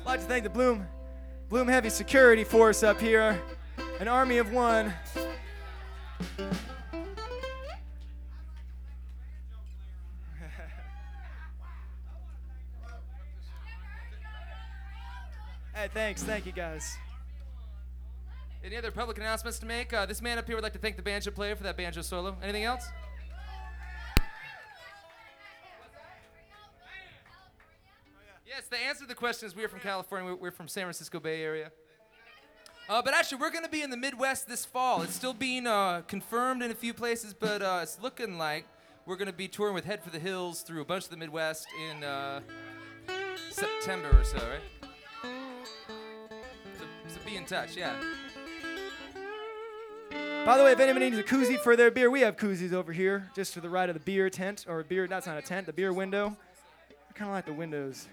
I'd like to thank the Bloom Heavy Security Force up here, an army of one. Hey, thanks. Thank you, guys. Any other public announcements to make? This man up here would like to thank the banjo player for that banjo solo. Anything else? Yes, the answer to the question is we're from California. We're from San Francisco Bay Area. But actually, we're going to be in the Midwest this fall. It's still being confirmed in a few places, but it's looking like we're going to be touring with Head for the Hills through a bunch of the Midwest in September or so, right? So be in touch, yeah. By the way, if anybody needs a koozie for their beer, we have koozies over here, just to the right of the beer tent, or beer, that's not a tent, the beer window. I kind of like the windows.